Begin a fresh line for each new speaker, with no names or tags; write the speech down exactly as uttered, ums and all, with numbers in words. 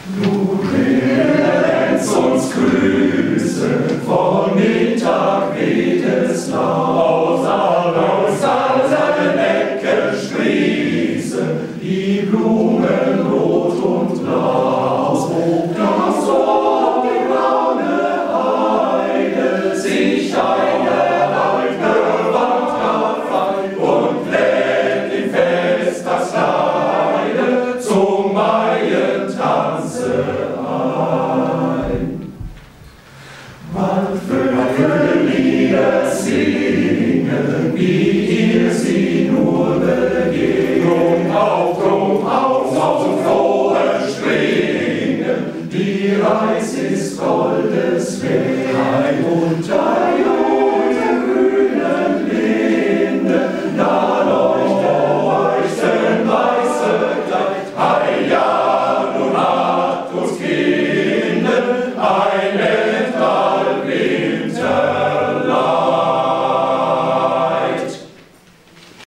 Nun Lenz uns grüßen, vor Mittag weht es laut, aus all seinen Ecken sprießen die Blumen rot und blau. Das Ohr, die braune Heide, sich eine Waldgewand erfreut und lädt im Fest das Kleide zum Maientanze ein. Waldvögel Lieder singen, wie ihr sie nur begehrt. Drum auf, drum auf, auf zum frohen Springen, die Reis ist Goldes wert. Heim und Heim